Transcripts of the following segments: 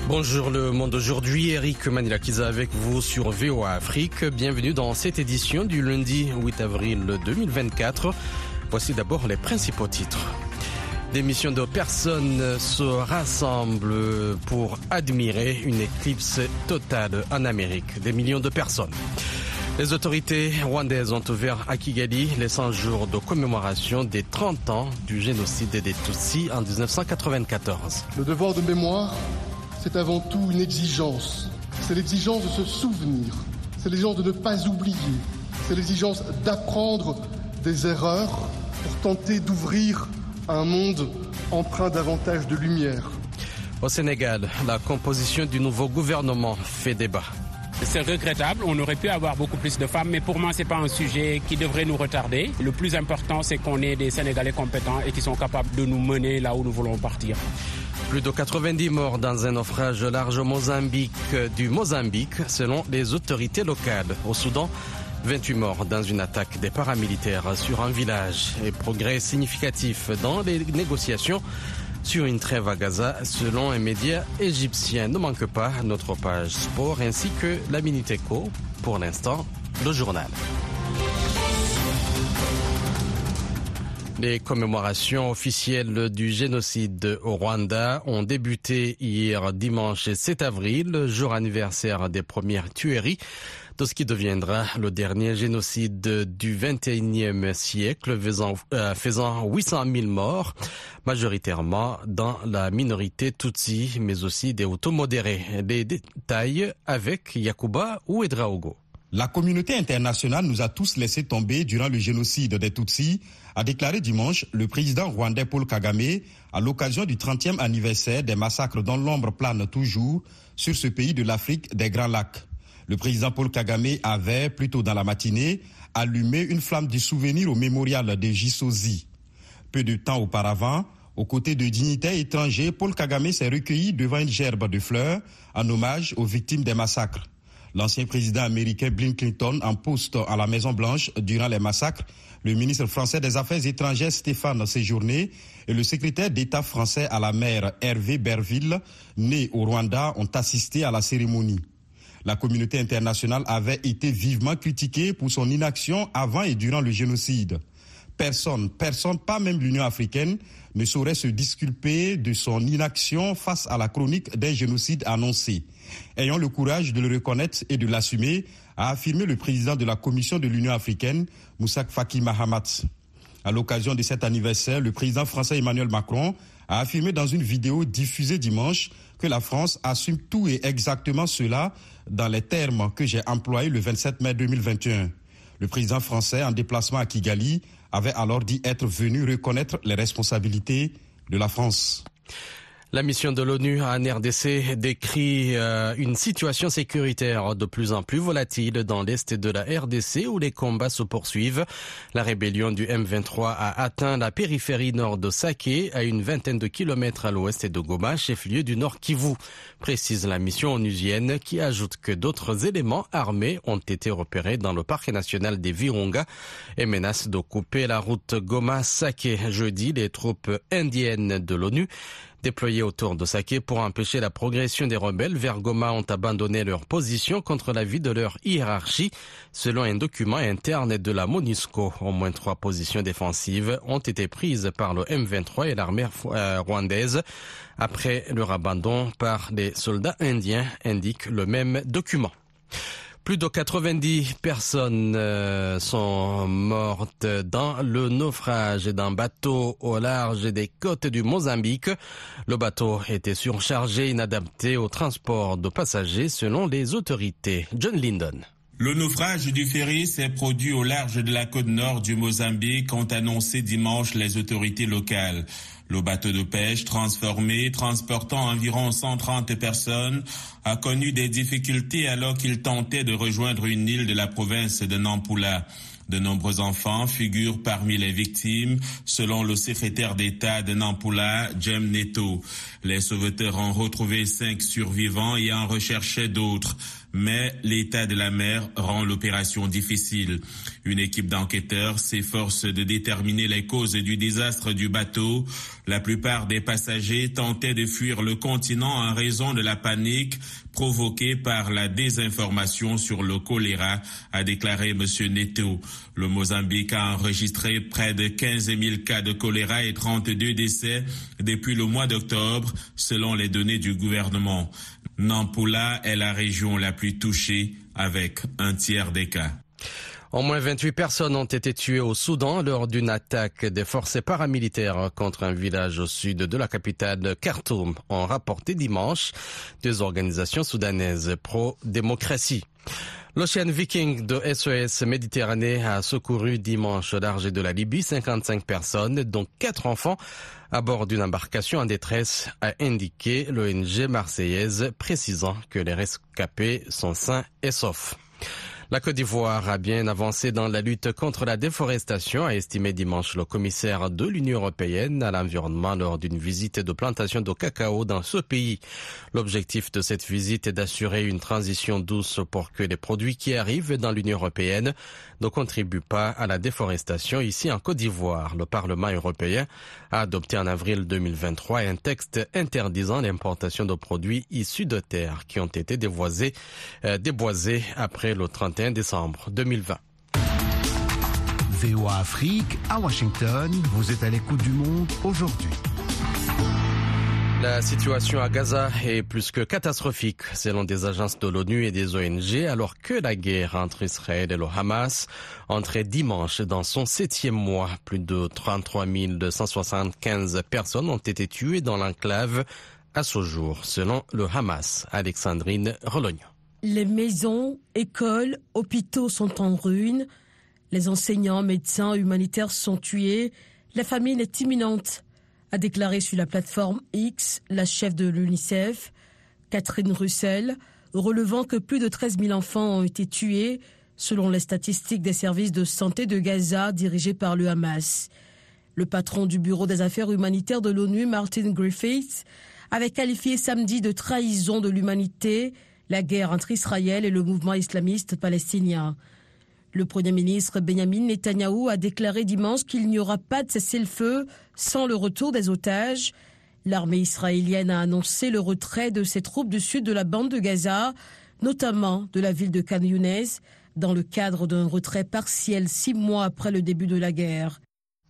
Bonjour le monde aujourd'hui, Eric Manilakiza avec vous sur VOA Afrique. Bienvenue dans cette édition du lundi 8 avril 2024. Voici d'abord les principaux titres. Des millions de personnes se rassemblent pour admirer une éclipse totale en Amérique. Des millions de personnes. Les autorités rwandaises ont ouvert à Kigali les 100 jours de commémoration des 30 ans du génocide des Tutsis en 1994. Le devoir de mémoire, c'est avant tout une exigence. C'est l'exigence de se souvenir. C'est l'exigence de ne pas oublier. C'est l'exigence d'apprendre des erreurs pour tenter d'ouvrir un monde empreint davantage de lumière. Au Sénégal, la composition du nouveau gouvernement fait débat. C'est regrettable, on aurait pu avoir beaucoup plus de femmes, mais pour moi, ce n'est pas un sujet qui devrait nous retarder. Le plus important, c'est qu'on ait des Sénégalais compétents et qui sont capables de nous mener là où nous voulons partir. Plus de 90 morts dans un naufrage large du Mozambique, selon les autorités locales. Au Soudan, 28 morts dans une attaque des paramilitaires sur un village. Et progrès significatif dans les négociations sur une trêve à Gaza, selon un média égyptien. Ne manque pas notre page sport ainsi que la Minute Éco. Pour l'instant, le journal. Les commémorations officielles du génocide au Rwanda ont débuté hier dimanche 7 avril, jour anniversaire des premières tueries de ce qui deviendra le dernier génocide du XXIe siècle, faisant 800 000 morts, majoritairement dans la minorité Tutsi, mais aussi des Hutus modérés. Les détails avec Yakuba Ouedraogo. La communauté internationale nous a tous laissé tomber durant le génocide des Tutsis, a déclaré dimanche le président rwandais Paul Kagame à l'occasion du 30e anniversaire des massacres dont l'ombre plane toujours sur ce pays de l'Afrique des Grands Lacs. Le président Paul Kagame avait, plus tôt dans la matinée, allumé une flamme du souvenir au mémorial de Gisozi. Peu de temps auparavant, aux côtés de dignitaires étrangers, Paul Kagame s'est recueilli devant une gerbe de fleurs en hommage aux victimes des massacres. L'ancien président américain Bill Clinton en poste à la Maison-Blanche durant les massacres, le ministre français des Affaires étrangères Stéphane Séjourné et le secrétaire d'État français à la mer Hervé Berville, né au Rwanda, ont assisté à la cérémonie. La communauté internationale avait été vivement critiquée pour son inaction avant et durant le génocide. Personne, pas même l'Union africaine, ne saurait se disculper de son inaction face à la chronique d'un génocide annoncé. Ayons le courage de le reconnaître et de l'assumer, a affirmé le président de la Commission de l'Union africaine, Moussa Faki Mahamat. À l'occasion de cet anniversaire, le président français Emmanuel Macron a affirmé dans une vidéo diffusée dimanche que la France assume tout et exactement cela dans les termes que j'ai employés le 27 mai 2021. Le président français, en déplacement à Kigali, avait alors dit être venu reconnaître les responsabilités de la France. La mission de l'ONU en RDC décrit une situation sécuritaire de plus en plus volatile dans l'est de la RDC où les combats se poursuivent. La rébellion du M23 a atteint la périphérie nord de Saké, à une vingtaine de kilomètres à l'ouest de Goma, chef-lieu du Nord Kivu, précise la mission onusienne qui ajoute que d'autres éléments armés ont été repérés dans le parc national des Virunga et menacent de couper la route Goma-Saké. Jeudi, les troupes indiennes de l'ONU déployés autour de Saké pour empêcher la progression des rebelles vers Goma ont abandonné leur position contre l'avis de leur hiérarchie. Selon un document interne de la MONUSCO, au moins 3 positions défensives ont été prises par le M23 et l'armée rwandaise après leur abandon par les soldats indiens, indique le même document. Plus de 90 personnes sont mortes dans le naufrage d'un bateau au large des côtes du Mozambique. Le bateau était surchargé, inadapté au transport de passagers selon les autorités. John Lyndon. Le naufrage du ferry s'est produit au large de la côte nord du Mozambique, ont annoncé dimanche les autorités locales. Le bateau de pêche transformé, transportant environ 130 personnes, a connu des difficultés alors qu'il tentait de rejoindre une île de la province de Nampula. De nombreux enfants figurent parmi les victimes, selon le secrétaire d'État de Nampula, Jem Neto. Les sauveteurs ont retrouvé 5 survivants et en recherchaient d'autres. mais l'état de la mer rend l'opération difficile. Une équipe d'enquêteurs s'efforce de déterminer les causes du désastre du bateau. La plupart des passagers tentaient de fuir le continent en raison de la panique provoquée par la désinformation sur le choléra, a déclaré M. Neto. Le Mozambique a enregistré près de 15 000 cas de choléra et 32 décès depuis le mois d'octobre, selon les données du gouvernement. Nampula est la région la plus touchée, avec un tiers des cas. Au moins 28 personnes ont été tuées au Soudan lors d'une attaque des forces paramilitaires contre un village au sud de la capitale Khartoum, ont rapporté dimanche deux organisations soudanaises pro-démocratie. L'Ocean Viking de SOS Méditerranée a secouru dimanche au large de la Libye 55 personnes, dont 4 enfants, à bord d'une embarcation en détresse, a indiqué l'ONG marseillaise, précisant que les rescapés sont sains et saufs. La Côte d'Ivoire a bien avancé dans la lutte contre la déforestation, a estimé dimanche le commissaire de l'Union européenne à l'environnement lors d'une visite de plantation de cacao dans ce pays. L'objectif de cette visite est d'assurer une transition douce pour que les produits qui arrivent dans l'Union européenne ne contribuent pas à la déforestation ici en Côte d'Ivoire. Le Parlement européen a adopté en avril 2023 un texte interdisant l'importation de produits issus de terre qui ont été déboisés après le 31 décembre 2020. VOA Afrique à Washington, vous êtes à l'écoute du monde aujourd'hui. La situation à Gaza est plus que catastrophique, selon des agences de l'ONU et des ONG, alors que la guerre entre Israël et le Hamas entrait dimanche dans son 7e mois. Plus de 33 275 personnes ont été tuées dans l'enclave à ce jour, selon le Hamas. Alexandrine Relognon. Les maisons, écoles, hôpitaux sont en ruine. Les enseignants, médecins, humanitaires sont tués. La famine est imminente, a déclaré sur la plateforme X la chef de l'UNICEF, Catherine Russell, relevant que plus de 13 000 enfants ont été tués, selon les statistiques des services de santé de Gaza dirigés par le Hamas. Le patron du Bureau des affaires humanitaires de l'ONU, Martin Griffiths, avait qualifié samedi de trahison de l'humanité la guerre entre Israël et le mouvement islamiste palestinien. Le Premier ministre Benjamin Netanyahou a déclaré dimanche qu'il n'y aura pas de cessez-le-feu sans le retour des otages. L'armée israélienne a annoncé le retrait de ses troupes du sud de la bande de Gaza, notamment de la ville de Khan Younes, dans le cadre d'un retrait partiel 6 mois après le début de la guerre.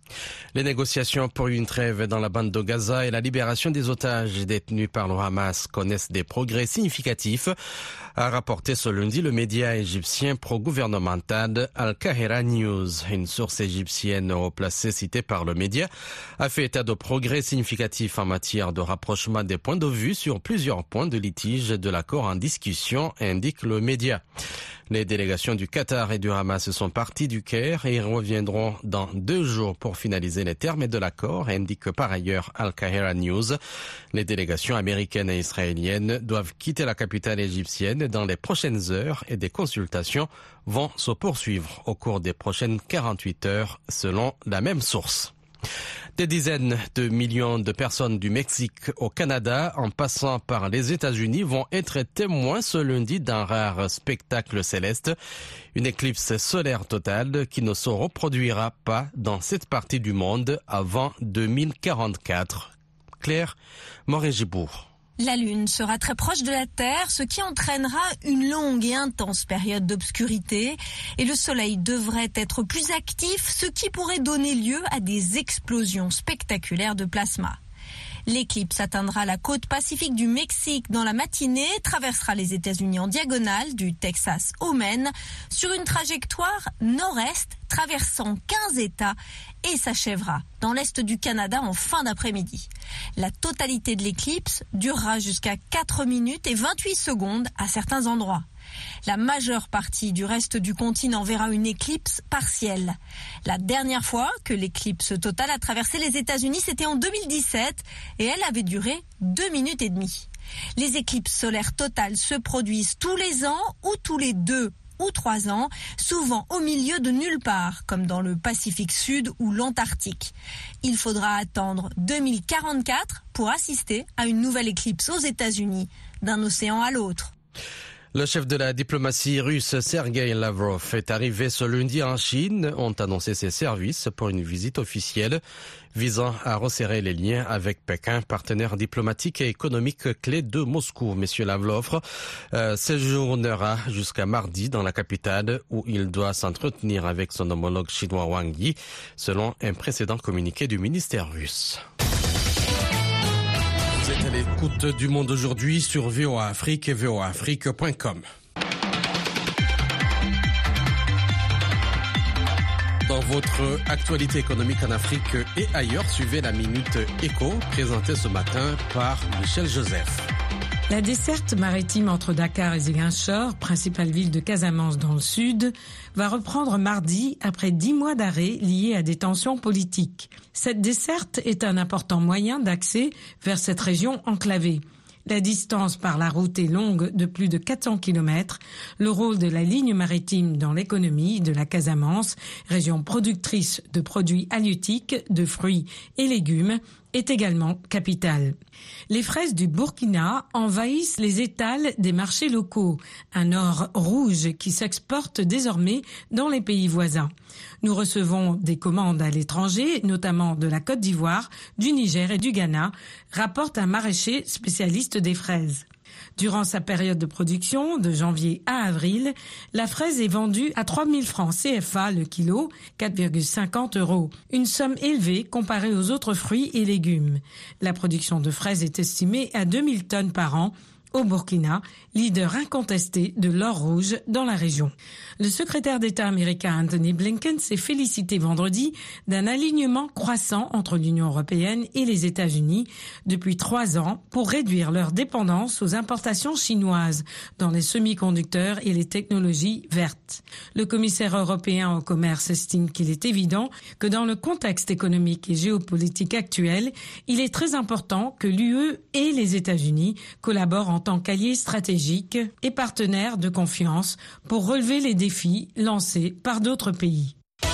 Les négociations pour une trêve dans la bande de Gaza et la libération des otages détenus par le Hamas connaissent des progrès significatifs, a rapporté ce lundi le média égyptien pro-gouvernemental Al-Qahira News. Une source égyptienne haut placée citée par le média a fait état de progrès significatifs en matière de rapprochement des points de vue sur plusieurs points de litige de l'accord en discussion, indique le média. Les délégations du Qatar et du Hamas sont parties du Caire et reviendront dans 2 jours pour finaliser les termes de l'accord, indique par ailleurs Al-Qahira News. Les délégations américaines et israéliennes doivent quitter la capitale égyptienne dans les prochaines heures et des consultations vont se poursuivre au cours des prochaines 48 heures, selon la même source. Des dizaines de millions de personnes du Mexique au Canada, en passant par les États-Unis, vont être témoins ce lundi d'un rare spectacle céleste, une éclipse solaire totale qui ne se reproduira pas dans cette partie du monde avant 2044. Claire Morin-Gibourg. La Lune sera très proche de la Terre, ce qui entraînera une longue et intense période d'obscurité. Et le Soleil devrait être plus actif, ce qui pourrait donner lieu à des explosions spectaculaires de plasma. L'éclipse atteindra la côte pacifique du Mexique dans la matinée, traversera les États-Unis en diagonale du Texas au Maine sur une trajectoire nord-est traversant 15 États et s'achèvera dans l'est du Canada en fin d'après-midi. La totalité de l'éclipse durera jusqu'à 4 minutes et 28 secondes à certains endroits. La majeure partie du reste du continent verra une éclipse partielle. La dernière fois que l'éclipse totale a traversé les États-Unis, c'était en 2017 et elle avait duré 2 minutes et demie. Les éclipses solaires totales se produisent tous les ans ou tous les 2 ou 3 ans, souvent au milieu de nulle part, comme dans le Pacifique Sud ou l'Antarctique. Il faudra attendre 2044 pour assister à une nouvelle éclipse aux États-Unis, d'un océan à l'autre. Le chef de la diplomatie russe, Sergei Lavrov, est arrivé ce lundi en Chine, ont annoncé ses services pour une visite officielle visant à resserrer les liens avec Pékin, partenaire diplomatique et économique clé de Moscou. Monsieur Lavrov séjournera jusqu'à mardi dans la capitale où il doit s'entretenir avec son homologue chinois Wang Yi, selon un précédent communiqué du ministère russe. Vous êtes à l'écoute du Monde aujourd'hui sur VOA Afrique et voaafrique.com. Dans votre actualité économique en Afrique et ailleurs, suivez la Minute Éco, présentée ce matin par Michel Joseph. La desserte maritime entre Dakar et Ziguinchor, principale ville de Casamance dans le sud, va reprendre mardi après 10 mois d'arrêt liés à des tensions politiques. Cette desserte est un important moyen d'accès vers cette région enclavée. La distance par la route est longue de plus de 400 km. Le rôle de la ligne maritime dans l'économie de la Casamance, région productrice de produits halieutiques, de fruits et légumes, est également capital. Les fraises du Burkina envahissent les étals des marchés locaux, un or rouge qui s'exporte désormais dans les pays voisins. Nous recevons des commandes à l'étranger, notamment de la Côte d'Ivoire, du Niger et du Ghana, rapporte un maraîcher spécialiste des fraises. Durant sa période de production, de janvier à avril, la fraise est vendue à 3 000 francs CFA le kilo, 4,50 €. Une somme élevée comparée aux autres fruits et légumes. La production de fraises est estimée à 2 000 tonnes par an au Burkina, leader incontesté de l'or rouge dans la région. Le secrétaire d'État américain Anthony Blinken s'est félicité vendredi d'un alignement croissant entre l'Union européenne et les États-Unis depuis 3 ans pour réduire leur dépendance aux importations chinoises dans les semi-conducteurs et les technologies vertes. Le commissaire européen au commerce estime qu'il est évident que dans le contexte économique et géopolitique actuel, il est très important que l'UE et les États-Unis collaborent en tant qu'alliés stratégiques et partenaires de confiance pour relever les défis lancés par d'autres pays.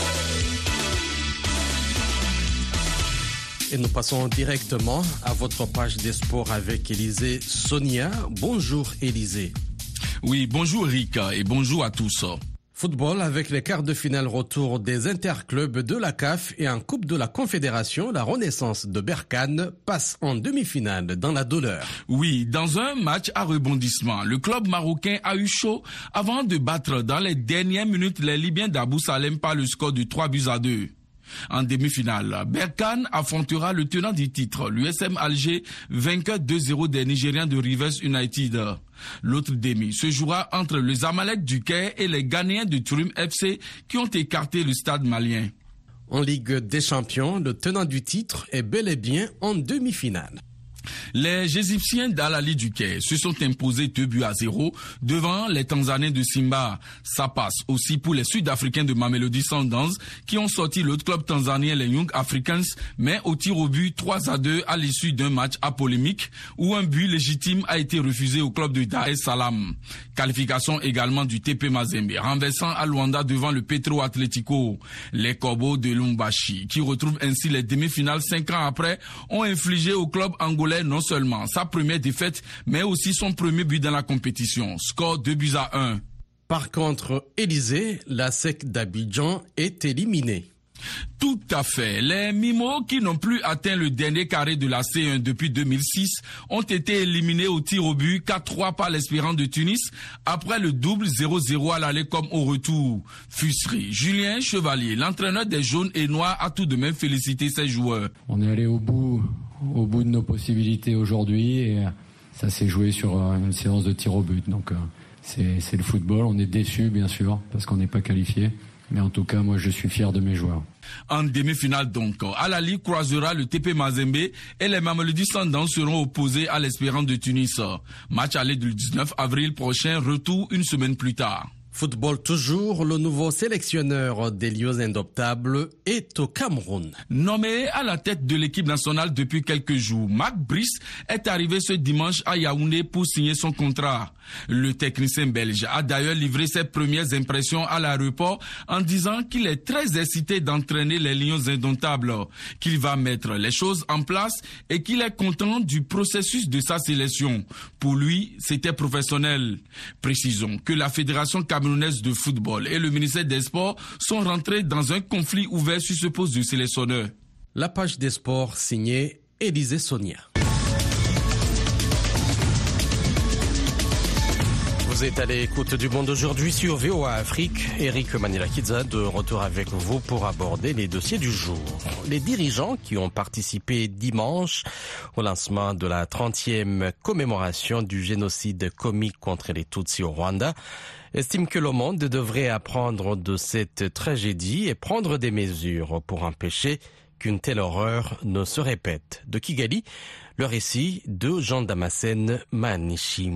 Et nous passons directement à votre page des sports avec Élisée Sonia. Bonjour Élisée. Oui, bonjour Eric et bonjour à tous. Football avec les quarts de finale retour des interclubs de la CAF et en Coupe de la Confédération, la Renaissance de Berkane passe en demi-finale dans la douleur. Oui, dans un match à rebondissement, le club marocain a eu chaud avant de battre dans les dernières minutes les Libyens d'Abou Salem par le score de 3-2. En demi-finale, Berkane affrontera le tenant du titre, l'USM Alger, vainqueur 2-0 des Nigériens de Rivers United. L'autre demi se jouera entre les Zamalek du Caire et les Ghanéens de Turim FC qui ont écarté le stade malien. En Ligue des Champions, le tenant du titre est bel et bien en demi-finale. Les Égyptiens d'Al-Ali du Caire se sont imposés 2-0 devant les Tanzaniens de Simba. Ça passe aussi pour les Sud-Africains de Mamelodi Sundowns qui ont sorti l'autre club tanzanien, les Young Africans, mais au tir au but 3-2 à l'issue d'un match à polémique où un but légitime a été refusé au club de Dar es Salaam. Qualification également du TP Mazembe, renversant à Luanda devant le Petro Atlético. Les Corbeaux de Lumbashi, qui retrouvent ainsi les demi-finales 5 ans après, ont infligé au club angolais non seulement sa première défaite, mais aussi son premier but dans la compétition. Score 2-1. Par contre, Élisée, la SEC d'Abidjan est éliminée. Tout à fait. Les Mimos, qui n'ont plus atteint le dernier carré de la C1 depuis 2006, ont été éliminés au tir au but 4-3 par l'Espérance de Tunis, après le double 0-0 à l'aller comme au retour. Fusserie. Julien Chevalier, l'entraîneur des jaunes et noirs, a tout de même félicité ses joueurs. On est allé au bout de nos possibilités aujourd'hui et ça s'est joué sur une séance de tir au but. Donc c'est le football. On est déçus, bien sûr, parce qu'on n'est pas qualifié. Mais en tout cas, moi, je suis fier de mes joueurs. En demi-finale donc, Al-Ali croisera le TP Mazembe et les Mamelodi Sundowns seront opposés à l'Espérance de Tunis. Match aller du 19 avril prochain, retour une semaine plus tard. Football toujours, le nouveau sélectionneur des Lions Indoptables est au Cameroun. Nommé à la tête de l'équipe nationale depuis quelques jours, Marc Brice est arrivé ce dimanche à Yaoundé pour signer son contrat. Le technicien belge a d'ailleurs livré ses premières impressions à l'aéroport en disant qu'il est très excité d'entraîner les Lions indomptables, qu'il va mettre les choses en place et qu'il est content du processus de sa sélection. Pour lui, c'était professionnel. Précisons que la Fédération camerounaise de football et le ministère des Sports sont rentrés dans un conflit ouvert sur ce poste de sélectionneur. La page des sports signée Élisée Sonia. Vous êtes à l'écoute du Monde aujourd'hui sur VOA Afrique. Eric Manilakidza de retour avec vous pour aborder les dossiers du jour. Les dirigeants qui ont participé dimanche au lancement de la 30e commémoration du génocide commis contre les Tutsis au Rwanda estiment que le monde devrait apprendre de cette tragédie et prendre des mesures pour empêcher qu'une telle horreur ne se répète. De Kigali, le récit de Jean-Damascène Manichim.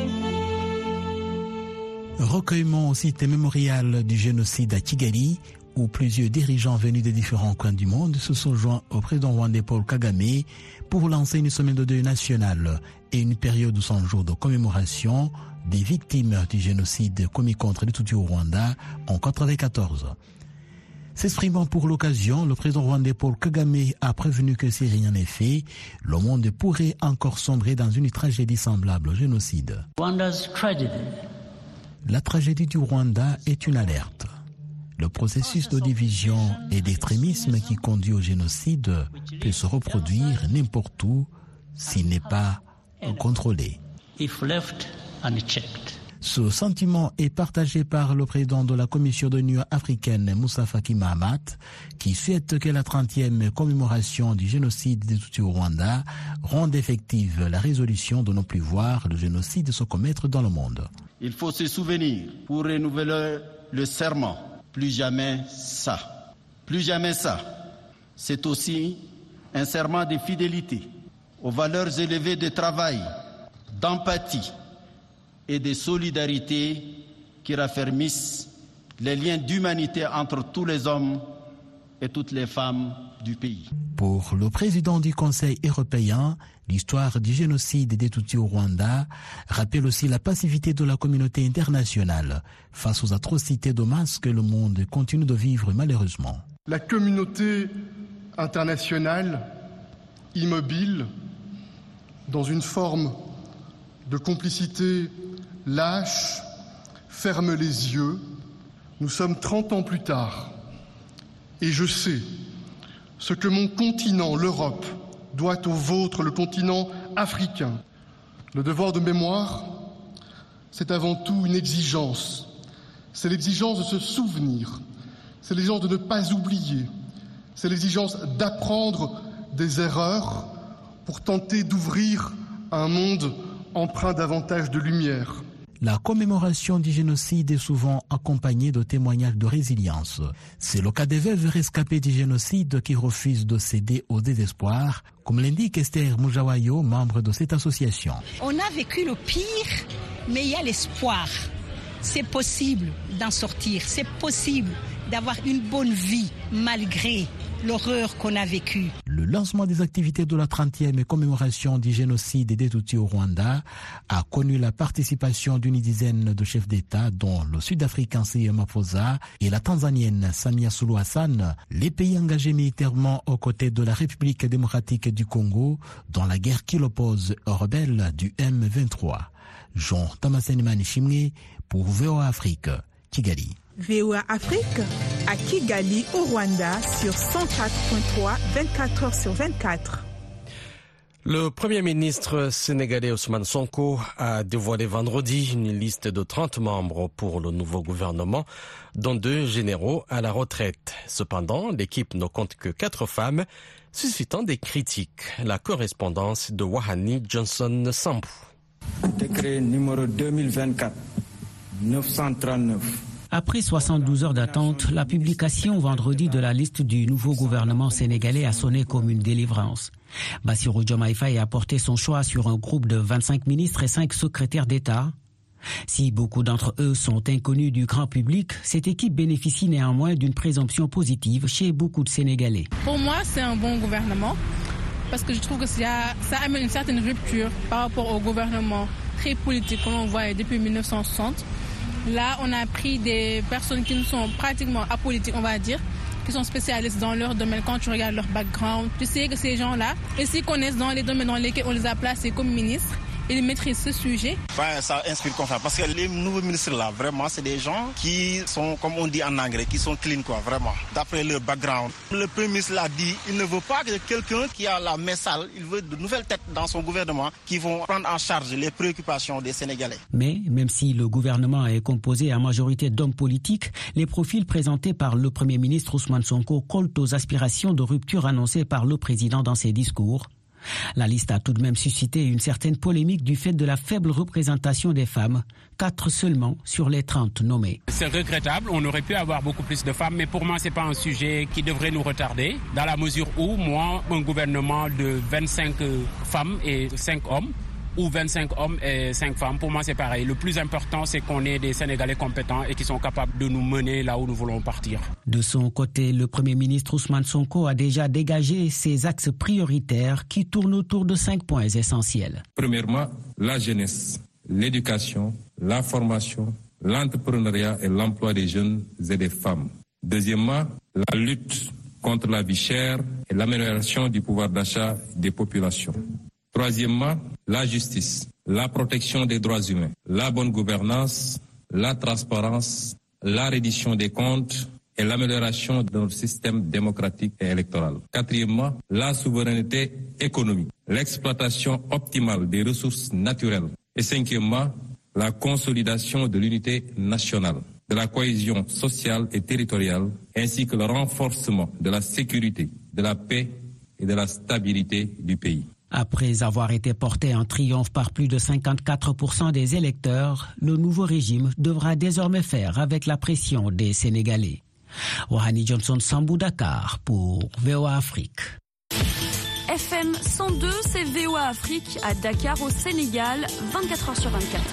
Recueillement au site mémorial du génocide à Kigali, où plusieurs dirigeants venus des différents coins du monde se sont joints au président rwandais Paul Kagame pour lancer une semaine de deuil national et une période de 100 jours de commémoration des victimes du génocide commis contre les Tutsis au Rwanda en 1994. S'exprimant pour l'occasion, le président rwandais Paul Kagame a prévenu que si rien n'est fait, le monde pourrait encore sombrer dans une tragédie semblable au génocide. La tragédie du Rwanda est une alerte. Le processus de division et d'extrémisme qui conduit au génocide peut se reproduire n'importe où s'il n'est pas contrôlé. Ce sentiment est partagé par le président de la Commission de l'Union africaine, Moussa Faki Mahamat, qui souhaite que la 30e commémoration du génocide des Tutsis au Rwanda rende effective la résolution de ne plus voir le génocide se commettre dans le monde. Il faut se souvenir, pour renouveler le serment, plus jamais ça. Plus jamais ça. C'est aussi un serment de fidélité aux valeurs élevées de travail, d'empathie et de solidarité qui raffermissent les liens d'humanité entre tous les hommes et toutes les femmes du pays. Pour le président du Conseil européen, l'histoire du génocide des Tutsis au Rwanda rappelle aussi la passivité de la communauté internationale face aux atrocités de masse que le monde continue de vivre malheureusement. La communauté internationale, immobile, dans une forme de complicité lâche, ferme les yeux. Nous sommes 30 ans plus tard et je sais ce que mon continent, l'Europe, doit au vôtre, le continent africain. Le devoir de mémoire, c'est avant tout une exigence. C'est l'exigence de se souvenir. C'est l'exigence de ne pas oublier. C'est l'exigence d'apprendre des erreurs pour tenter d'ouvrir un monde empreint davantage de lumière. La commémoration du génocide est souvent accompagnée de témoignages de résilience. C'est le cas des veuves rescapées du génocide qui refusent de céder au désespoir, comme l'indique Esther Moujawayo, membre de cette association. On a vécu le pire, mais il y a l'espoir. C'est possible d'en sortir, c'est possible d'avoir une bonne vie malgré l'horreur qu'on a vécue. Le lancement des activités de la 30e commémoration du génocide des Tutsis au Rwanda a connu la participation d'une dizaine de chefs d'État, dont le Sud-Africain Cyril Ramaphosa et la Tanzanienne Samia Suluhu Hassan, les pays engagés militairement aux côtés de la République démocratique du Congo dans la guerre qui l'oppose aux rebelles du M23. Jean-Damascène Manichim pour VOA Afrique, Kigali. VOA Afrique à Kigali au Rwanda sur 104.3, 24 heures sur 24. Le Premier ministre sénégalais Ousmane Sonko a dévoilé vendredi une liste de 30 membres pour le nouveau gouvernement, dont 2 généraux à la retraite. Cependant, l'équipe ne compte que 4 femmes, suscitant des critiques. La correspondance de Wahani Johnson Sambou. Décret numéro 2024-939. Après 72 heures d'attente, la publication vendredi de la liste du nouveau gouvernement sénégalais a sonné comme une délivrance. Bassirou Diomaye Faye a porté son choix sur un groupe de 25 ministres et 5 secrétaires d'État. Si beaucoup d'entre eux sont inconnus du grand public, cette équipe bénéficie néanmoins d'une présomption positive chez beaucoup de Sénégalais. Pour moi, c'est un bon gouvernement parce que je trouve que ça amène une certaine rupture par rapport au gouvernement très politique, comme on voit depuis 1960. Là, on a pris des personnes qui ne sont pratiquement apolitiques, on va dire, qui sont spécialistes dans leur domaine. Quand tu regardes leur background, tu sais que ces gens-là, ils s'y connaissent dans les domaines dans lesquels on les a placés comme ministres. Ils maîtrisent ce sujet. Ça inspire confiance parce que les nouveaux ministres là, vraiment, c'est des gens qui sont, comme on dit en anglais, qui sont clean, quoi, vraiment, d'après leur background. Le Premier ministre l'a dit, il ne veut pas que quelqu'un qui a la main sale, il veut de nouvelles têtes dans son gouvernement qui vont prendre en charge les préoccupations des Sénégalais. Mais même si le gouvernement est composé à majorité d'hommes politiques, les profils présentés par le Premier ministre Ousmane Sonko collent aux aspirations de rupture annoncées par le président dans ses discours. La liste a tout de même suscité une certaine polémique du fait de la faible représentation des femmes, 4 seulement sur les 30 nommées. C'est regrettable, on aurait pu avoir beaucoup plus de femmes, mais pour moi, ce n'est pas un sujet qui devrait nous retarder, dans la mesure où, moi, un gouvernement de 25 femmes et 5 hommes, ou 25 hommes et 5 femmes, pour moi c'est pareil. Le plus important, c'est qu'on ait des Sénégalais compétents et qui sont capables de nous mener là où nous voulons partir. De son côté, le Premier ministre Ousmane Sonko a déjà dégagé ses axes prioritaires qui tournent autour de 5 points essentiels. Premièrement, la jeunesse, l'éducation, la formation, l'entrepreneuriat et l'emploi des jeunes et des femmes. Deuxièmement, la lutte contre la vie chère et l'amélioration du pouvoir d'achat des populations. Troisièmement, la justice, la protection des droits humains, la bonne gouvernance, la transparence, la reddition des comptes et l'amélioration de notre système démocratique et électoral. Quatrièmement, la souveraineté économique, l'exploitation optimale des ressources naturelles. Et cinquièmement, la consolidation de l'unité nationale, de la cohésion sociale et territoriale, ainsi que le renforcement de la sécurité, de la paix et de la stabilité du pays. Après avoir été porté en triomphe par plus de 54% des électeurs, le nouveau régime devra désormais faire avec la pression des Sénégalais. Wahani Johnson Sambou, Dakar pour VOA Afrique. FM 102, c'est VOA Afrique à Dakar au Sénégal, 24h sur 24.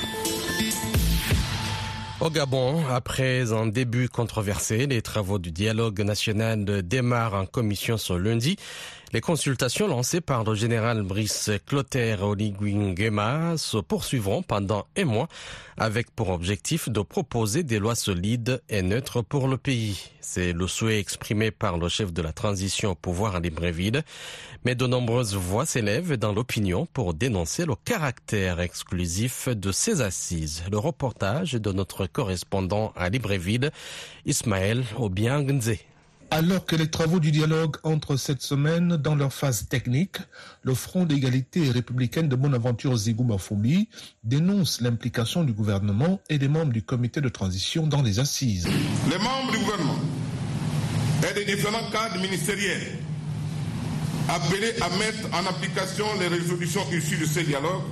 Au Gabon, après un début controversé, les travaux du dialogue national démarrent en commission ce lundi. Les consultations lancées par le général Brice Clotaire Oligui Nguema se poursuivront pendant un mois avec pour objectif de proposer des lois solides et neutres pour le pays. C'est le souhait exprimé par le chef de la transition au pouvoir à Libreville. Mais de nombreuses voix s'élèvent dans l'opinion pour dénoncer le caractère exclusif de ces assises. Le reportage de notre correspondant à Libreville, Ismaël Obiang-Nzé. Alors que les travaux du dialogue entrent cette semaine dans leur phase technique, le Front d'égalité républicaine de Bonaventure Zigou Mafoubi dénonce l'implication du gouvernement et des membres du comité de transition dans les assises. Les membres du gouvernement et des différents cadres ministériels appelés à mettre en application les résolutions issues de ce dialogue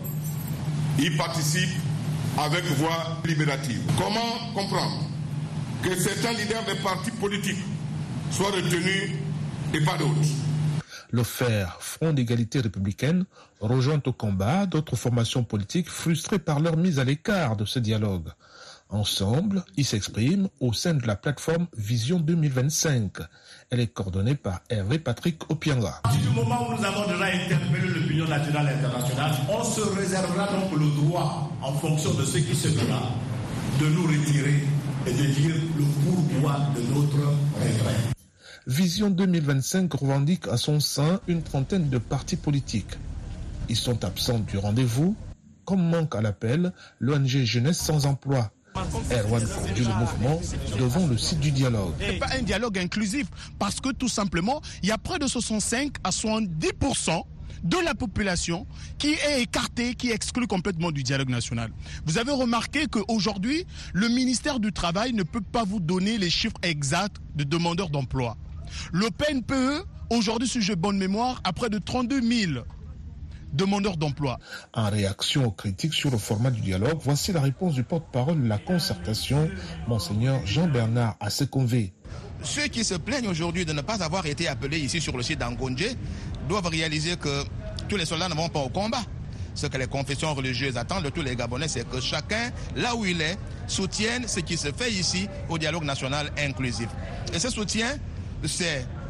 y participent avec voix libérative. Comment comprendre que certains leaders des partis politiques soient retenus et pas d'autres? Le FAIRE, Front d'égalité républicaine, rejoint au combat d'autres formations politiques frustrées par leur mise à l'écart de ce dialogue. Ensemble, ils s'expriment au sein de la plateforme Vision 2025. Elle est coordonnée par Hervé Patrick Opianga. Du moment où nous avons déjà interpellé l'opinion nationale et internationale, on se réservera donc le droit, en fonction de ce qui se fera, de nous retirer et de dire le pourquoi de notre retrait. Vision 2025 revendique à son sein une trentaine de partis politiques. Ils sont absents du rendez-vous, comme manque à l'appel l'ONG Jeunesse sans emploi. Erwan conduit le mouvement devant le site du dialogue. Ce n'est pas un dialogue inclusif parce que tout simplement, il y a près de 65 à 70% de la population qui est écartée, qui est exclue complètement du dialogue national. Vous avez remarqué qu'aujourd'hui, le ministère du Travail ne peut pas vous donner les chiffres exacts de demandeurs d'emploi. Le PNPE, aujourd'hui, si j'ai bonne mémoire, a près de 32 000 demandeurs d'emploi. En réaction aux critiques sur le format du dialogue, voici la réponse du porte-parole de la concertation, Monseigneur Jean-Bernard Assekonvé. Ceux qui se plaignent aujourd'hui de ne pas avoir été appelés ici sur le site d'Angondje doivent réaliser que tous les soldats ne vont pas au combat. Ce que les confessions religieuses attendent de tous les Gabonais, c'est que chacun, là où il est, soutienne ce qui se fait ici au dialogue national inclusif. Et ce soutien, c'est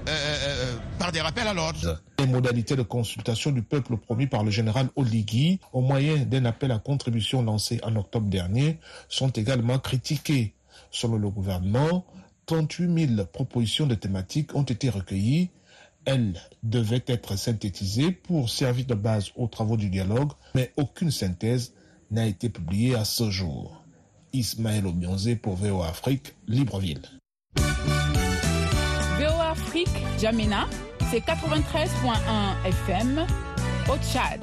par des rappels à l'ordre. Les modalités de consultation du peuple promis par le général Oligui au moyen d'un appel à contribution lancé en octobre dernier sont également critiquées. Selon le gouvernement, 38 000 propositions de thématiques ont été recueillies. Elles devaient être synthétisées pour servir de base aux travaux du dialogue, mais aucune synthèse n'a été publiée à ce jour. Ismaël Obionzé pour VOA Afrique, Libreville. VOA Afrique, N'Djamena, c'est 93.1 FM au Tchad.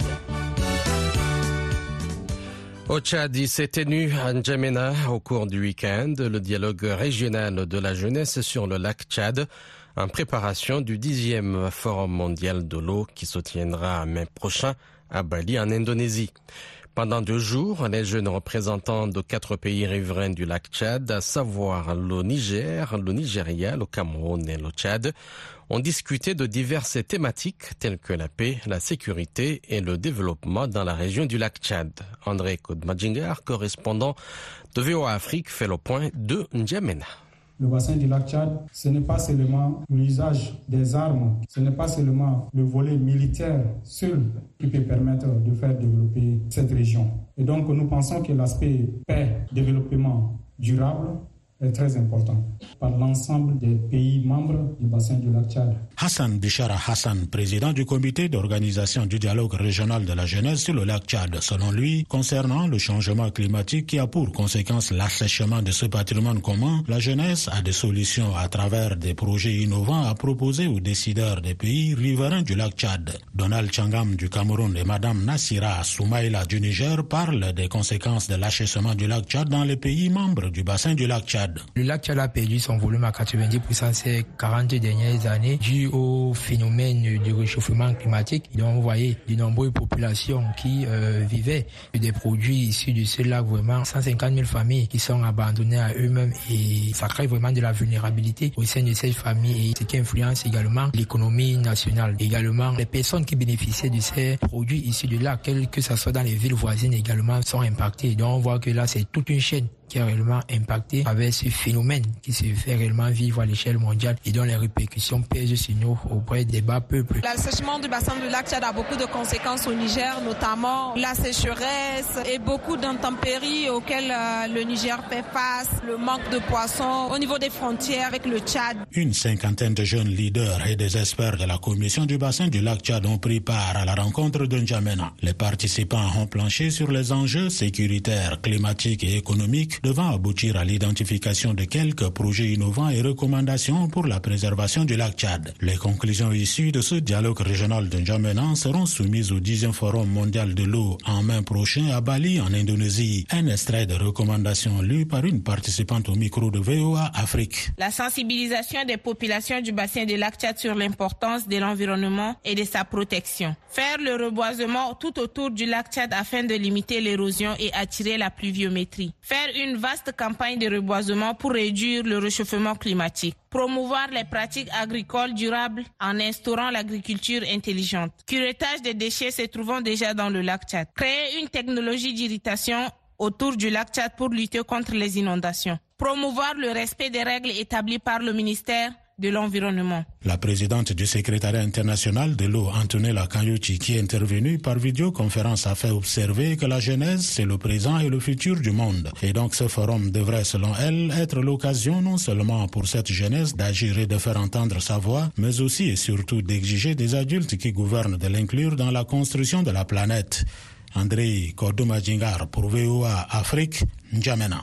Au Tchad, il s'est tenu à N'Djamena au cours du week-end le dialogue régional de la jeunesse sur le lac Tchad en préparation du 10e Forum mondial de l'eau qui se tiendra en mai prochain à Bali en Indonésie. Pendant 2 jours, les jeunes représentants de 4 pays riverains du lac Tchad, à savoir le Niger, le Nigeria, le Cameroun et le Tchad, ont discuté de diverses thématiques telles que la paix, la sécurité et le développement dans la région du lac Tchad. André Kodmadjingar, correspondant de VOA Afrique, fait le point de N'Djamena. Le bassin du lac Tchad, ce n'est pas seulement l'usage des armes, ce n'est pas seulement le volet militaire seul qui peut permettre de faire développer cette région. Et donc nous pensons que l'aspect paix, développement durable est très important par l'ensemble des pays membres du bassin du lac Tchad. Hassan Bishara Hassan, président du comité d'organisation du dialogue régional de la jeunesse sur le lac Tchad. Selon lui, concernant le changement climatique qui a pour conséquence l'assèchement de ce patrimoine commun, la jeunesse a des solutions à travers des projets innovants à proposer aux décideurs des pays riverains du lac Tchad. Donald Changam du Cameroun et Madame Nassira Soumaïla du Niger parlent des conséquences de l'achèvement du lac Tchad dans les pays membres du bassin du lac Tchad. Le lac Tchad a perdu son volume à 90% ces 40 dernières années dû au phénomène du réchauffement climatique. Donc vous voyez de nombreuses populations qui vivaient des produits issus de ce lac, vraiment 150 000 familles qui sont abandonnées à eux-mêmes et ça crée vraiment de la vulnérabilité au sein de ces familles et ce qui influence également l'économie nationale. Également, les personnes qui bénéficiaient de ces produits issus du lac, quelles que ce soit dans les villes voisines également, sont impactées. Donc on voit que là c'est toute une chaîne qui est réellement impacté avec ce phénomène qui se fait réellement vivre à l'échelle mondiale et dont les répercussions pèsent sur nous auprès des bas peuples. L'assèchement du bassin du lac Tchad a beaucoup de conséquences au Niger, notamment la sécheresse et beaucoup d'intempéries auxquelles le Niger fait face, le manque de poissons au niveau des frontières avec le Tchad. Une cinquantaine de jeunes leaders et des experts de la commission du bassin du lac Tchad ont pris part à la rencontre de N'Djamena. Les participants ont planché sur les enjeux sécuritaires, climatiques et économiques devant aboutir à l'identification de quelques projets innovants et recommandations pour la préservation du lac Tchad. Les conclusions issues de ce dialogue régional de N'Djamena seront soumises au 10e Forum mondial de l'eau en mai prochain à Bali, en Indonésie. Un extrait de recommandations lu par une participante au micro de VOA Afrique. La sensibilisation des populations du bassin du lac Tchad sur l'importance de l'environnement et de sa protection. Faire le reboisement tout autour du lac Tchad afin de limiter l'érosion et attirer la pluviométrie. Faire une vaste campagne de reboisement pour réduire le réchauffement climatique. Promouvoir les pratiques agricoles durables en instaurant l'agriculture intelligente. Curettage des déchets se trouvant déjà dans le lac Tchad. Créer une technologie d'irrigation autour du lac Tchad pour lutter contre les inondations. Promouvoir le respect des règles établies par le ministère de l'environnement. La présidente du secrétariat international de l'eau, Antonella Kanyuchi, qui est intervenue par vidéoconférence, a fait observer que la jeunesse, c'est le présent et le futur du monde. Et donc ce forum devrait, selon elle, être l'occasion non seulement pour cette jeunesse d'agir et de faire entendre sa voix, mais aussi et surtout d'exiger des adultes qui gouvernent de l'inclure dans la construction de la planète. André Kodoumadjingar pour VOA Afrique, N'Djamena.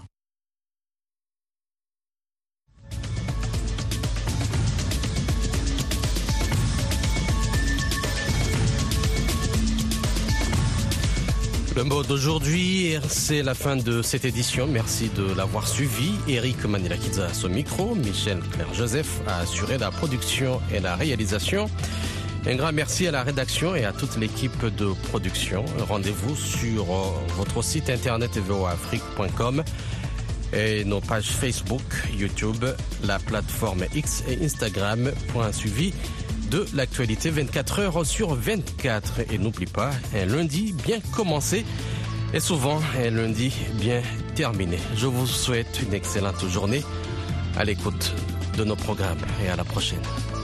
Le mot d'aujourd'hui, c'est la fin de cette édition. Merci de l'avoir suivi. Eric Manilakidze à ce micro, Michel Claire-Joseph a assuré la production et la réalisation. Un grand merci à la rédaction et à toute l'équipe de production. Rendez-vous sur votre site internet voaafrique.com et nos pages Facebook, YouTube, la plateforme X et Instagram pour un suivi de l'actualité 24 heures sur 24. Et n'oublie pas, un lundi bien commencé et souvent un lundi bien terminé. Je vous souhaite une excellente journée à l'écoute de nos programmes et à la prochaine.